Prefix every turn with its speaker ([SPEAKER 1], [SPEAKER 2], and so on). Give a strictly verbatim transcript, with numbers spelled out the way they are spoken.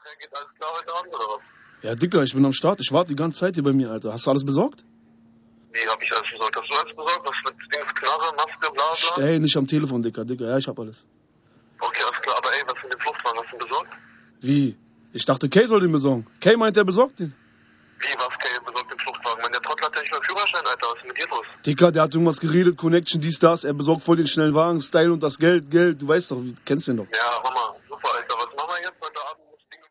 [SPEAKER 1] geht alles klar heute Abend, oder was?
[SPEAKER 2] Ja, Dicker, ich bin am Start. Ich warte die ganze Zeit hier bei mir, Alter. Hast du alles besorgt?
[SPEAKER 1] Wie hab ich alles besorgt? Hast du alles besorgt? Was mit Dings, Knarre, Maske, bla bla?
[SPEAKER 2] Psst, ey, nicht am Telefon, Dicker, Dicker. Ja, ich hab alles.
[SPEAKER 1] Okay, alles klar. Aber ey, was mit dem Fluchtwagen? Hast du den besorgt?
[SPEAKER 2] Wie? Ich dachte, Kay soll den besorgen. Kay meint, er besorgt den.
[SPEAKER 1] Wie, was, Kay, besorgt den Fluchtwagen? Mein, der Trottel hat ja nicht mehr Führerschein, Alter. Was ist mit dir los?
[SPEAKER 2] Dicker, der hat irgendwas geredet, Connection, dies, das. Er besorgt voll den schnellen Wagen, Style und das Geld, Geld. Du weißt doch, du kennst den doch.
[SPEAKER 1] Ja, Mama.